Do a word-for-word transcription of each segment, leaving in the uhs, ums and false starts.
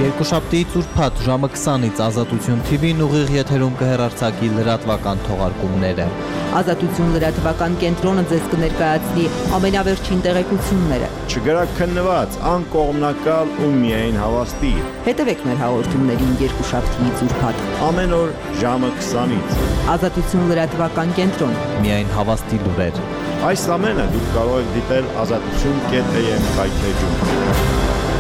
Երկուշաբթիից ուրբաթ ժամը քսանից Ազատություն թի վին ուղիղ եթերում կհեռարձակի լրատվական թողարկումները։ Ազատություն լրատվական կենտրոնը ձեզ կներկայացնի ամենավերջին տեղեկությունները։ Չգրաքննված, անկողմնակալ ու միայն հավաստի։ Հետևեք մեր հաղորդումներին երկուշաբթիից ուրբաթ Ամեն օր ժամը քսանից։ Ազատություն լրատվական կենտրոն։ Միայն հավաստի լուրեր։ Այս ամենը դուք կարող եք դիտել ազատություն կետ էմ կայքեջում։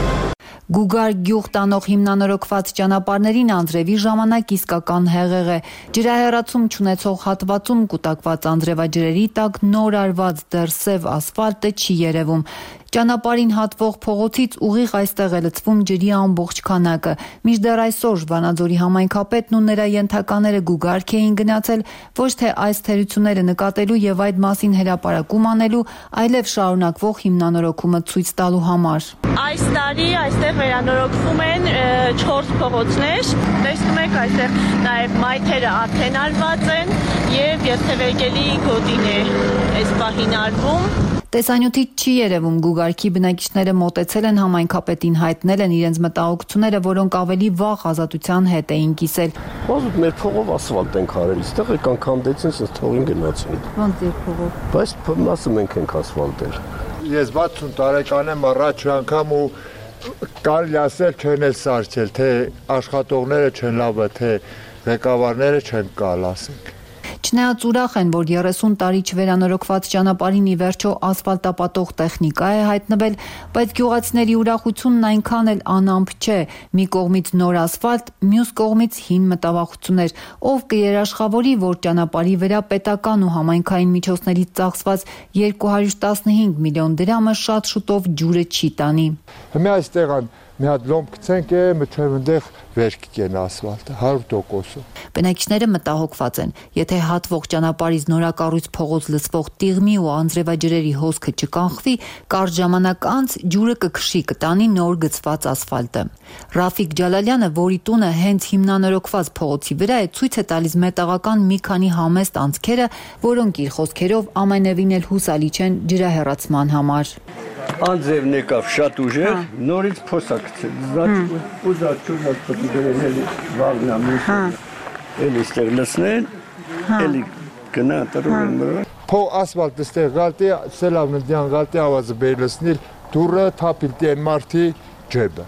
Գուգար գյուղ տանող հիմնանորոգված ճանապարհներին անձրևի ժամանակ իսկական հեղեղ է։ Ջրահեռացում չունեցող հատվածում կուտակված անձրևաջրերի տակ նոր արված դեռ սև ասֆալտը չի երևում։ Ճանապարհին հատվող փողոցից ուղիղ այստեղ է լցվում ջրի ամբողջ քանակը։ Մինչդեռ այսօր Վանաձորի համայնքապետն ու նրա ենթակաները գուգարք էին գնացել ոչ թե այս թերությունները նկատելու եւ այդ մասին հրապարակում անելու, այլև շարունակվող հիմնանորոգումը ցույց տալու համար։ Այս տարի այստեղ վերանորոգվում են չորս փողոցներ։ Տեսնում եք այստեղ նաեւ մայթերը արդեն արված են եւ երթևեկելի գոտին է այս պահին արվում։ Տեսանյութից չի երևում գուգարքի բնակիչները մոտեցել են համայնքապետին, հայտնել են իրենց մտահոգությունները, որոնք ավելի վաղ ազատության հետ էին կիսել։ Ոզուտ մեր փողով ասֆալտ ենք արել, այստեղ եկան քանդեցին, ասես թողին գնացին։ Ոնց ձեր փողով։ Բայց մասը մենք ենք ասֆալտել։ Ես վաթսուն տարեկան եմ, առաջ անգամ ու կարելի ասել չեն էլ սարքել, թե աշխատողները չեն լավը, թե ղեկավարները չեն կալ, ասենք։ Չնայած ուրախ են, որ երեսուն տարի չվերանորոգված ճանապարհին ի վերջո ասֆալտապատող տեխնիկա է հայտնվել, բայց գյուղացիների ուրախությունն այնքան էլ անամպ չէ։ Մի կողմից նոր ասֆալտ, մյուս կողմից հին մտավախություններ։ Ով կերաշխավորի, որ ճանապարհի վրա պետական ու համայնքային միջոցներից ծախսված երկու հարյուր տասնհինգ միլիոն դրամը շատ շուտով ջուրը չի տանի։ Հիմա այստեղ մի հատ լոմբ գցենք է, մտչև այնտեղ վեր կգեն ասֆալտը հարյուր տոկոս։ Բնակիչները մտահոգված են, եթե հատվող ճանապարհից նորակառույց փողոց լցվող տիղմի ու անձրևաջրերի հոսքը չկանխվի, կարճ ժամանակ անց ջուրը կքշի կտանի նոր գծված ասֆալտը։ Ռաֆիկ Ջալալյանը, որի տունը հենց հիմնանորոգված փողոցի վրա է, ցույց է տալիս մետաղական մի քանի համեստ անցքերը, որոնք իր խոսքերով ամենևին էլ հուսալի չեն ջրահեռացման համար։ Անձևն եկավ շատ ուժեղ, նորից փոսակցել, ու զաչուրնած պտի գրեն էլի վաղնա մուսը, էլի ստեղ լսնեն, էլի գնա տրուրեն մրը։ Փո ասվալտ ստեղ գալտի, սելավն դյան գալտի ավազը բեր լսնիլ, դուրը թապիլ տեն մարդի ջեբը։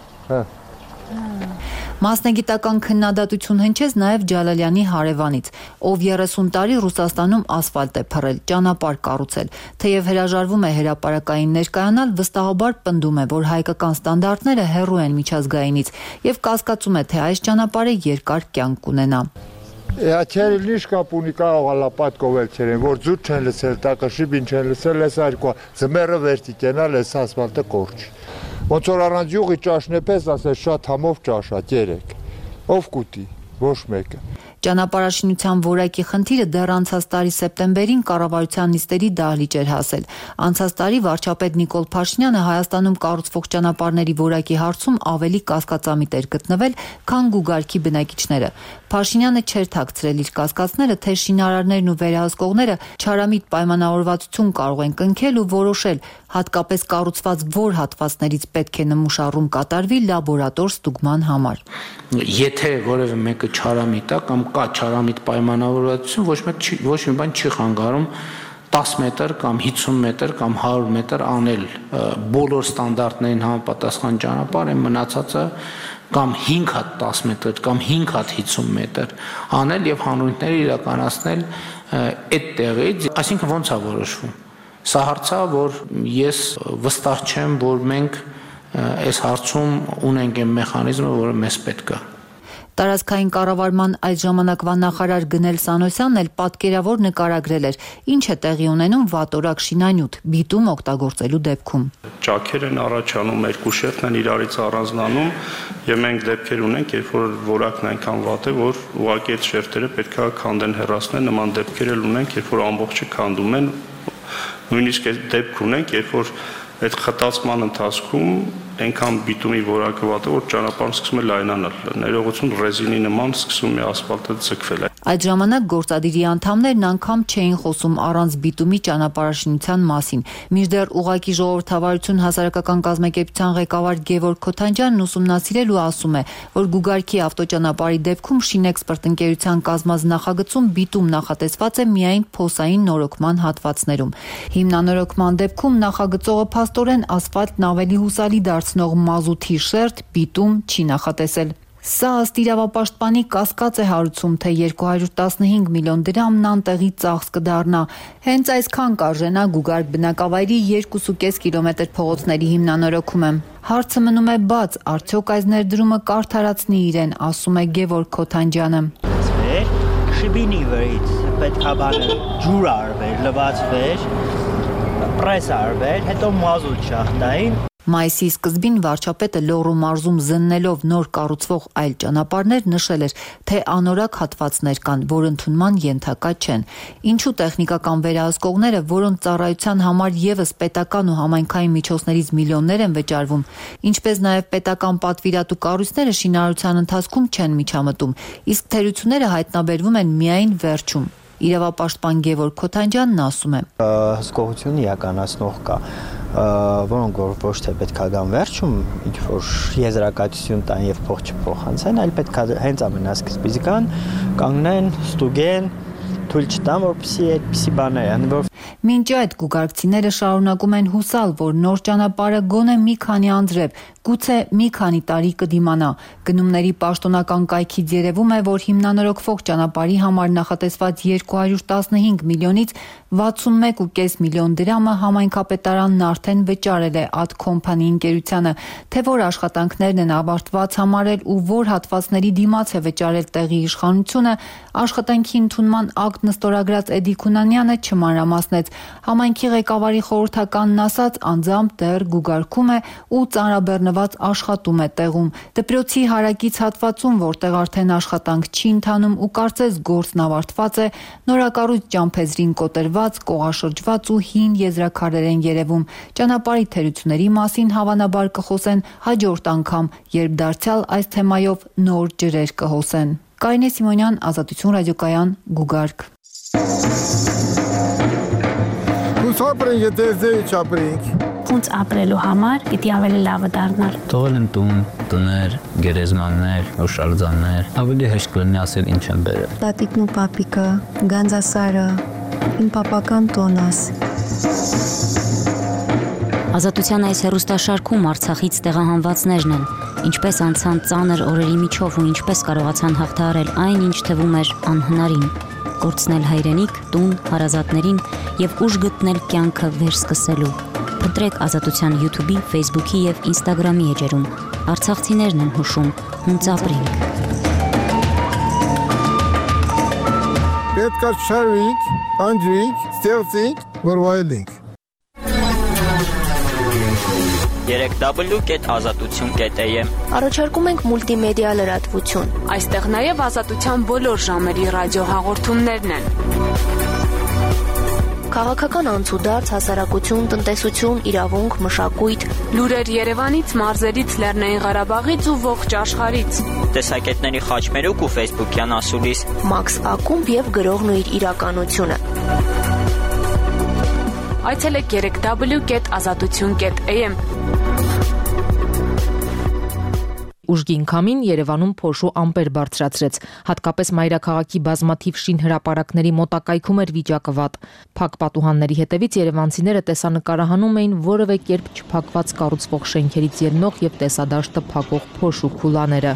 Մասնագիտական քննադատություն հնչեց նաև Ջալալյանի հարևանից, ով երեսուն տարի Ռուսաստանում ասֆալտ է փռել, ճանապարհ կառուցել, թեև հրաժարվում է հրապարակային ներկայանալ, վստահաբար պնդում է, որ հայկական ստանդարտները հեռու են միջազգայինից եւ կասկածում է, թե այս ճանապարհը երկար կյանք կունենա։ Յաչերել նիշ կապ ունի կարող ալապատ կովել չերեն, որ ձուտ չեն լսել, տակաշիբին չեն լսել, ես այրկա, ձմերը վերտի կենալ, ես ասֆալտը կորչի։ Ոնց որ առանց յուղի ճաշն է պես, ասես շատ համով ճաշա, երեք, ով կուտի, ոչ մեկը։ Ճանապարհաշինության որակի խնդիրը դեռ անցած տարի սեպտեմբերին կառավարության նիստերի դահլիճ էր հասել։ Անցած տարի վարչապետ Նիկոլ Փաշինյանը Հայաստանում կառուցվող ճանապարհների որակի հարցում ավելի կասկածամիտ էր գտնվել, քան գուգարքի բնակիչները։ Փաշինյանը չէր թաքցրել իր կասկածները, թե շինարարներն ու վերահսկողները չարամիտ պայմանավորվածություն կարող են կնքել ու որոշել, հատկապես կառուցված որ հատվածներից պետք է նմուշառում կատարվի լաբորատոր ստուգման համար։ Եթե որևէ մեկը չարամիտ է կամ կա չարամիտ պայմանավորվածություն, ոչ մեկ ոչ մի բան չի խանգարում տասը մետր կամ հիսուն մետր կամ հարյուր մետր անել բոլոր ստանդարտներին համապատասխան ճանապարհ, այն մնացածը կամ հինգ հատ տասը մետր կամ հինգ հատ հիսուն մետր անել եւ հանրույթները իրականացնել այդ տեղից, այսինքն ոնց է որոշվում։ Սա հարց է, որ ես վստահ չեմ, որ մենք այս հարցում ունենք այն մեխանիզմը, որը մեզ պետք է։ Տարածքային կառավարման այդ ժամանակվա նախարար Գնել Սանոսյանն էլ պատկերավոր նկարագրել էր, ինչ է տեղի ունենում վատորակ շինանյութ բիտում օգտագործելու դեպքում։ Ճաքեր են առաջանում, երկու շերտն են իրարից առանձնանում եւ մենք դեպքեր ունենք, երբ որ որակն այնքան վատ է, որ ուղղակի այդ շերտերը պետք է քանդեն հեռացնեն, նման դեպքեր էլ ունենք, երբ որ ամբողջը քանդում են, նույնիսկ այդ դեպք ունենք, երբ որ այդ խտացման ընթացքում այնքան բիտումի որակը վատ է, որ ճանապարհն սկսում է լայնանալ։ Ներողություն ռեզինի նման սկսում է ասֆալտը ձգվել։ Այդ ժամանակ գործադիրի անդամներն անգամ չէին խոսում առանց բիտումի ճանապարհաշինության մասին։ Մինչդեռ ուղղակի ժողովրդավարություն հասարակական կազմակերպության ղեկավար Գևորգ Քոթանջյանն ուսումնասիրել ու ասում է, որ Գուգարքի ավտոճանապարհի դեպքում Շինեքսպերտ ընկերության կազմած նախագծում բիտում նախատեսված է միայն փոսային նորոգման հատվածներում։ Հիմնանորոգման դեպքում նախագծողը փաստորեն ասֆալտն ավելի հուսալի դարձնող մազութի շերտ բիտում չի նախատեսել։ Սա ըստ իրավապաշտպանի կասկած է հարուցում, թե երկու հարյուր տասնհինգ միլիոն դրամն անտեղի ծախս կդառնա։ Հենց այսքան կարժենա Գուգարք բնակավայրի երկուսուկես կիլոմետր փողոցների հիմնանորոգումը։ Հարցը մնում է բաց, արդյոք այս ներդրումը կարդարացնի իրեն, ասում է Գևորգ Քոթանջյանը։ Շիբինի վրից պետք է բանը ջուր արվեր, լվացվեր, պրես արվեր, հետո մազութ շախտային։ Մայիսի սկզբին վարչապետը Լոռու մարզում զննելով նոր կառուցվող այլ ճանապարհներ նշել էր, թե անորակ հատվածներ կան, որ ընդունման ենթակա չեն։ Ինչու տեխնիկական վերահսկողները, որոնց ծառայության համար եւս պետական ու համայնքային միջոցներից միլիոններ են վճարվում, ինչպես նաեւ պետական պատվիրատու կառույցները շինարարության ընթացքում չեն միջամտում, իսկ թերությունները հայտնաբերվում են միայն վերջում։ Իրավապաշտպան Գևորգ Քոթանջյանն ասում է. Հսկողություն իրականացնող կա, որոնք որ ոչ թե պետք է գան վերջում, ինչ որ եզրակացություն տան եւ փող չփոխանցեն, այլ պետք է հենց ամենասկզբից գան, կանգնեն, ստուգեն, թույլ չտան, որպեսզի այդպիսի բաներ ան, որ Մինչ այդ գուգարքցիները շարունակում են հուսալ, որ նոր ճանապարհը գոնե մի քանի անձրև, գուցե մի քանի տարի կդիմանա։ Գնումների պաշտոնական կայքից երևում է, որ հիմնանորոգվող ճանապարհի համար նախատեսված երկու հարյուր տասնհինգ միլիոնից վաթսունմեկ կόμμα պենս միլիոն դրամը համայնքապետարանն արդեն վճարել է Ad Company ընկերությանը, թե որ աշխատանքներն են ավարտված համարել ու որ հատվածների դիմաց է վճարել տեղի իշխանությունը, աշխատանքի ընդունման ակտ նստորագրած Էդի Քունանյանը չմանրամասնեց։ Համայնքի ղեկավարի խորհրդականն ասաց, անձամբ դեռ գուգարքում է ու ծանրաբեռնված աշխատում է տեղում։ Դպրոցի հարակից հատվածում, որտեղ արդեն աշխատանք չի ընթանում ու կարծես գործն ավարտված է, նորակառույց ճամփեզրին կոտրված, կողաշրջված ու հին եզրաքարեր են երևում։ Ճանապարհի թերությունների մասին հավանաբար կխոսեն հաջորդ անգամ, երբ դարձյալ այս թեմայով նոր ջրեր կհոսեն։ Կարինե Սիմոնյան, Ազատություն ռադիոկայան, Գուգարք։ Ապրենք, եթե ձեի չապրենք։ Ոնց ապրելու համար պիտի ավելի լավը դառնար։ Թողել են տուն, տներ, գերեզմաններ, հուշարձաններ, ավելի հեշտ կլինի ասել ինչ են բերել։ Տատիկն ու պապիկը, Գանձասարը, իմ պապական տոնաս։ Ազատության այս հեռուստաշարքում Արցախից տեղահանվածներն են, ինչպես անցան ծանր օրերի միջով ու ինչպես կարողացան հաղթահարել այն, ինչ թվում էր անհնարին։ Կորցնել հայրենիք, տուն, հարազատներին եւ ուժ գտնել կյանքը վերսկսելու։ Փնտրեք Ազատության YouTube-ի, Facebook-ի եւ Instagram-ի էջերում։ Արցախցիներն են հուշում, հունց ապրենք։ Պետք է շարվենք, անջրենք, ստեղծենք, որ վայելենք։ երեք w կետ ազատություն կետ a m Առաջարկում ենք մուլտիմեդիա լրատվություն։ Այստեղ նաև ազատության բոլոր ժամերի ռադիոհաղորդումներն են։ Քաղաքական անցուդարձ, հասարակություն, տնտեսություն, իրավունք, մշակույթ, լուրեր Երևանից, մարզերից, Լեռնային Ղարաբաղից ու ողջ աշխարհից։ Տեսակետների խաչմերուկ ու Facebook-յան ասուլիս։ Մաքս Ակումբ եւ գրողն ու իր իրականությունը։ Այցելեք երեք w կետ ազատություն կետ a m Ուժգին քամին Երևանում փոշու ամպեր բարձրացրեց, հատկապես մայրաքաղաքի բազմաթիվ շին հրապարակների մոտակայքում էր վիճակը վատ։ Փակ պատուհանների հետևից երևանցիները տեսանկարահանում էին որևէ կերպ չփակված կառուցվող շենքերից ելնող եւ տեսադաշտը փակող փոշու քուլաները։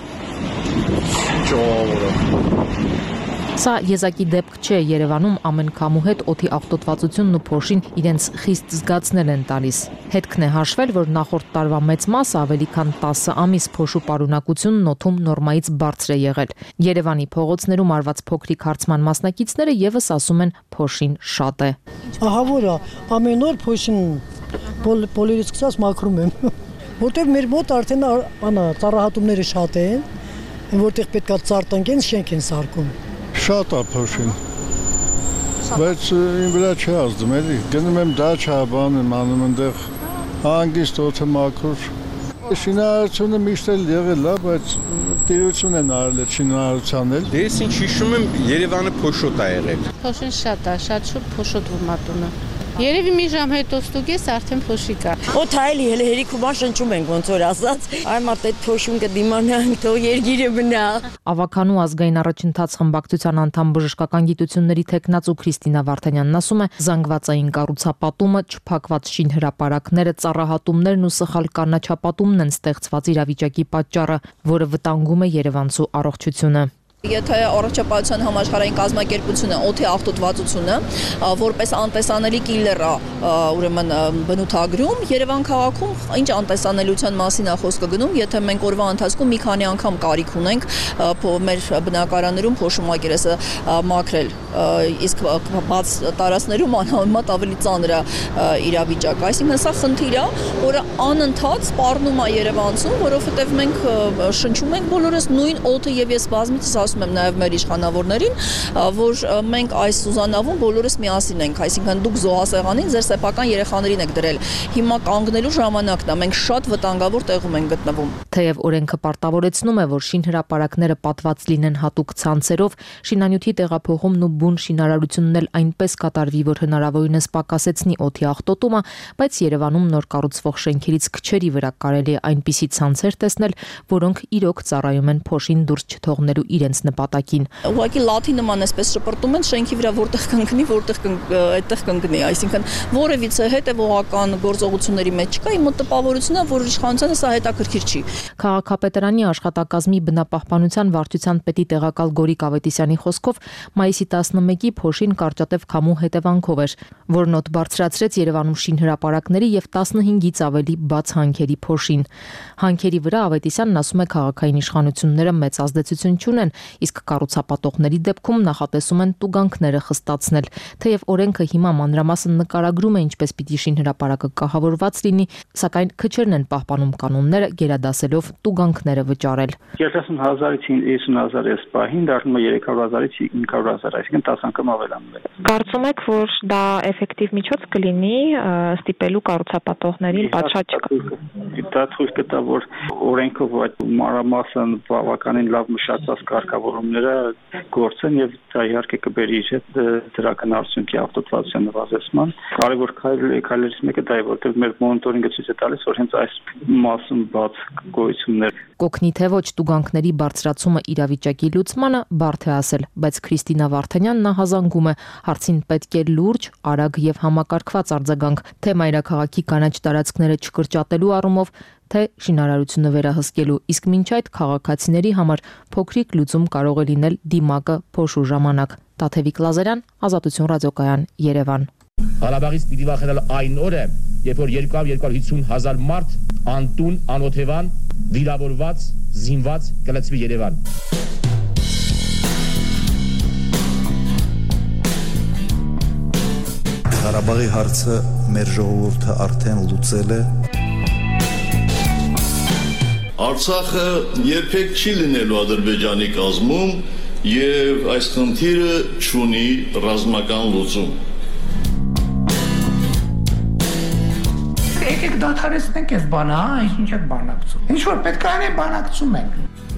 Սա եզակի դեպք չէ, Երևանում ամեն քամու հետ օդի աղտոտվածությունն ու փոշին իրենց խիստ զգացնել են տալիս։ Հետքն է հաշվել, որ նախորդ տարվա մեծ մասը ավելի քան տասը ամիս փոշու պարունակությունն օդում նորմայից բարձր է եղել։ Երևանի փողոցներում արված փոքրիկ հարցման մասնակիցները եւս ասում են փոշին շատ է։ Ահա որա, ամեն օր փոշին բոլորից սկսած մաքրում եմ, որտեղ մեր մոտ արդեն անա ծառահատումները շատ են, որտեղ պետքա ծառ տնկեն, շենք են սարքում։ Շատ է փոշին, բայց իմ վրա չի ազդում էլի, գնում եմ դաչա, բան եմ անում ընդեղ, հանգիստ օդը մաքուր։ Շինարարությունը միշտ էլ եղել է, բայց տիրություն են արել այդ շինարարության էլ։ Դե ես ինչ հիշում եմ, Երևանը փոշոտ ա եղել։ Փոշին շատ է, շատ շուտ փոշոտվում ա տունը։ Երևի մի ժամ հետո ստուգես արդեն փոշի կա։ Օթայելի հենց հերիքումա շնչում ենք ոնց որ ասած, այ մարդ այդ փոշուն կդիմանանք, թող երգիրը բնա։ Ավականու ազգային առաջընթաց խմբակցության անդամ բժշկական գիտությունների տեխնացու Քրիստինա Վարդանյանն ասում է, զանգվածային կառուցապատումը, չփակված շինհրապարակները, ծառահատումներն ու սխալ կանաչապատումն են ստեղծված իրավիճակի պատճառը, որը վտանգում է երևանցու առողջությունը։ Եթե առողջապահության համաշխարհային կազմակերպությունը օդի աղտոտվածությունը որպես անտեսանելի կիլեր է ուրեմն բնութագրում, Երևան քաղաքում ինչ անտեսանելիության մասին է խոսքը գնում, եթե մենք օրվա ընթացքում մի քանի անգամ կարիք ունենք մեր բնակարաններում փոշումակերեսը մաքրել, իսկ բաց տարածքներում անհամեմատ ավելի ծանր է իրավիճակը, այսինքն սա խնդիր է, որը անընդհատ սպառնում է երևանցուն, որովհետև մենք շնչում ենք բոլորս նույն օդը եւ ես բազմիցս ասում եմ նաև մեր իշխանավորներին, որ մենք այս Սուզանավում բոլորս միասին ենք, այսինքն դուք զոհասեղանին ձեր սեփական երեխաներին եք դրել։ Հիմա կանգնելու ժամանակն է, մենք շատ վտանգավոր տեղում ենք գտնվում։ Թեև օրենքը պարտավորեցնում է, որ շինհրապարակները պատված լինեն հատուկ ցանցերով, շինանյութի տեղափոխումն ու բուն շինարարությունն էլ այնպես կատարվի, որ հնարավորինս պակասեցնի օդի աղտոտումը, բայց Երևանում նոր կառուցվող շենքերից քչերի վրա կարելի է այնպիսի ցանցեր տեսնել, որոնք իրոք ծառայում են փոշին դուրս չթողնելու իրենց նպատակին։ Ուղղակի լաթի նման այսպես շպրտում են շենքի վրա, որտեղ կընկնի, որտեղ այդտեղ կընկնի, այսինքն որևիցե հետևողական գործողությունների մեջ չկա, իմ տպավորությունն է, որ իշխանությանը սա հետաքրքիր չի։ Քաղաքապետարանի աշխատակազմի բնապահպանության վարչության պետի տեղակալ Գորիկ Ավետիսյանի խոսքով մայիսի տասնմեկի փոշին կարճատև քամու հետևանքով էր, որն օդ բարձրացրեց Երևանում շինհրապարակների եւ տասնհինգից ավելի բաց հանքերի փոշին։ Հանքերի վրա Ավետիսյանն ասում է, քաղաքային իշխանությունները մեծ ազդեցություն չունեն, իսկ կառուցապատողների դեպքում նախատեսում են տուգանքները խստացնել։ Թեև օրենքը հիմա մանրամասն նկարագրում է ինչպես պիտի շինհրապարակը կահավորված լինի, սակայն քչերն են պահպանում կանոնները, գերադասելով տուգանքները վճարել։ երեսուն հազարից հիսուն հազար էս պահին դառնում է երեք հարյուր հազարից հինգ հարյուր հազար, այսինքն տասը անգամ ավելանում է։ Կարծում եք, որ դա էֆեկտիվ միջոց կլինի ստիպելու կառուցապատողներին պատշաճ դա ցույց կտա, որ օրենքով այդ մանրամասն բավականին լավ մշակված կարգավորումները գործեն եւ դա իհարկե կբերի իր հետ դրական արդյունքի աղտոտվածության նվազեցման։ Կարևոր քայլերից մեկը դա է, որտեղ մեր մոնիտորինգը ցույց է տալիս, որ հենց այս մասում բաց գոյություններ կօգնի թե ոչ տուգանքների բարձրացումը իրավիճակի լուծմանը, բարդ է ասել, բայց Քրիստինա Վարդանյանն ահազանգում է, հարցին պետք է լուրջ, արագ եւ համակարգված արձագանք, թե մայրաքաղաքի կանաչ տարածքները չկրճատելու առումով, թե շինարարությունը վերահսկելու, իսկ մինչ այդ քաղաքացիների համար փոքրիկ լուծում կարող է լինել դիմակը փոշու ժամանակ։ Տաթևիկ Լազարյան, Ազատություն ռադիոկայան, Երևան։ Ղարաբաղից պիտի վախենալ այն օրը, երբ որ երկու հարյուր հիսուն հազար մարդ անտուն, անօթևան, վիրավորված, զինված կլցվի Երևան։ Ղարաբաղի հարցը մեր ժողովուրդը արդեն լուծել է։ Արցախը երբեք չի լինելու Ադրբեջանի կազմում եւ այս խնդիրը չունի ռազմական լուծում։ Եկեք դադարեցնենք այս բանը, հա, ինչ եք բանակցում։ Ինչ որ պետք է անենք, բանակցում ենք։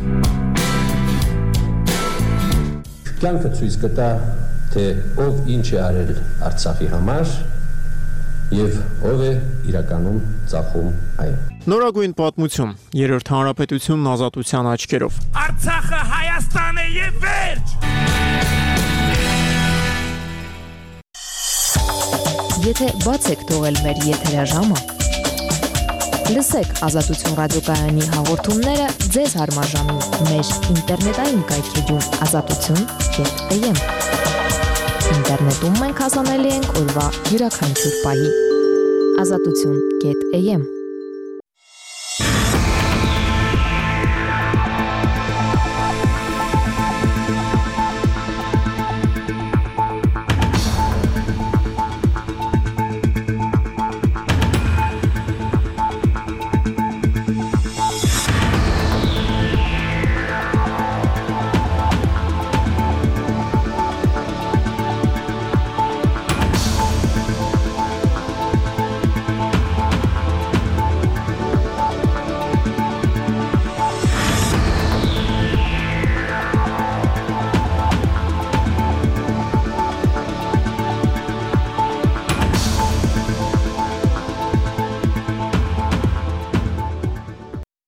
Կյանքը ցույց կտա, թե ով ինչ է արել Արցախի համար եւ ով է իրականում ծախում այն։ Նորագույն պատմություն, երրորդ հանրապետությունն ազատության աչքերով։ Արցախը Հայաստան է եւ վերջ։ Եթե բաց եք թողել մեր եթերաժամը, լսեք Ազատություն ռադիոկայանի հաղորդումները ձեզ հարմարժամին մեր ինտերնետային կայքեջում ազատություն կետ am։ Ինտերնետում մենք հասանելի ենք օրվա յուրաքանչյուր պահի ազատություն կետ am։